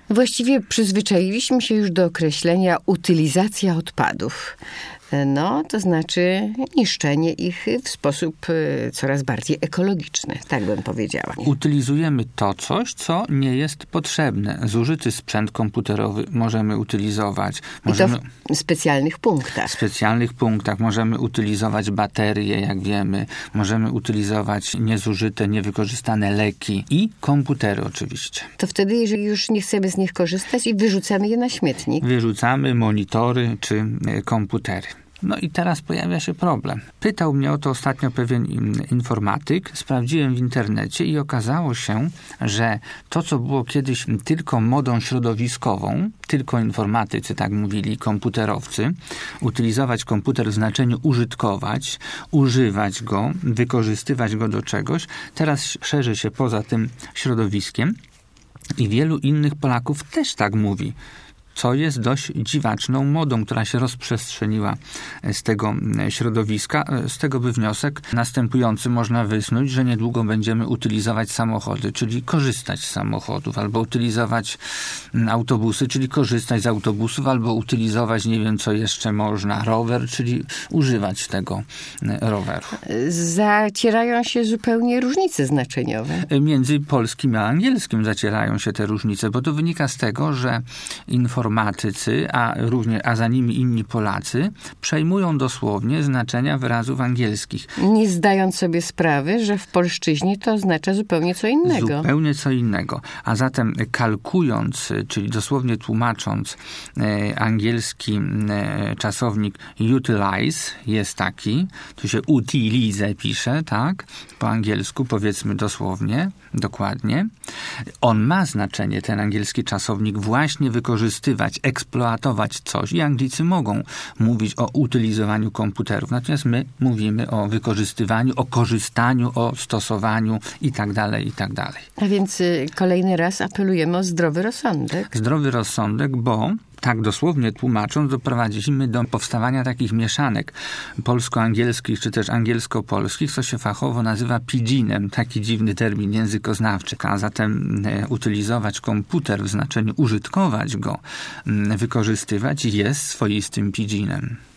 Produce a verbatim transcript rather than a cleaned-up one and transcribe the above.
Właściwie przyzwyczailiśmy się już do określenia utylizacja odpadów. No, to znaczy niszczenie ich w sposób coraz bardziej ekologiczny, tak bym powiedziała. Utylizujemy to coś, co nie jest potrzebne. Zużyty sprzęt komputerowy możemy utylizować. Możemy... I to w specjalnych punktach. W specjalnych punktach. Możemy utylizować baterie, jak wiemy. Możemy utylizować niezużyte, niewykorzystane leki i komputery oczywiście. To wtedy, jeżeli już nie chcemy z nich korzystać i wyrzucamy je na śmietnik. Wyrzucamy monitory czy komputery. No i teraz pojawia się problem. Pytał mnie o to ostatnio pewien informatyk. Sprawdziłem w internecie i okazało się, że to, co było kiedyś tylko modą środowiskową, tylko informatycy tak mówili, komputerowcy, utylizować komputer w znaczeniu użytkować, używać go, wykorzystywać go do czegoś, teraz szerzy się poza tym środowiskiem i wielu innych Polaków też tak mówi. Co jest dość dziwaczną modą, która się rozprzestrzeniła z tego środowiska. Z tego by wniosek następujący można wysnuć, że niedługo będziemy utylizować samochody, czyli korzystać z samochodów, albo utylizować autobusy, czyli korzystać z autobusów, albo utylizować, nie wiem co jeszcze można, rower, czyli używać tego roweru. Zacierają się zupełnie różnice znaczeniowe. Między polskim a angielskim zacierają się te różnice, bo to wynika z tego, że informacja informatycy, a również, a za nimi inni Polacy, przejmują dosłownie znaczenia wyrazów angielskich. Nie zdając sobie sprawy, że w polszczyźnie to oznacza zupełnie co innego. Zupełnie co innego. A zatem kalkując, czyli dosłownie tłumacząc, e, angielski e, czasownik utilize jest taki, tu się utilize pisze, tak? Po angielsku powiedzmy dosłownie, dokładnie. On ma znaczenie, ten angielski czasownik, właśnie wykorzystywać, eksploatować coś i Anglicy mogą mówić o utylizowaniu komputerów. Natomiast my mówimy o wykorzystywaniu, o korzystaniu, o stosowaniu i tak dalej, i tak dalej. A więc y, kolejny raz apelujemy o zdrowy rozsądek. Zdrowy rozsądek, bo tak dosłownie tłumacząc, doprowadzimy do powstawania takich mieszanek polsko-angielskich, czy też angielsko-polskich, co się fachowo nazywa pidginem, taki dziwny termin językoznawczy. A zatem e, utylizować komputer w znaczeniu użytkować go, m, wykorzystywać jest swoistym pidginem.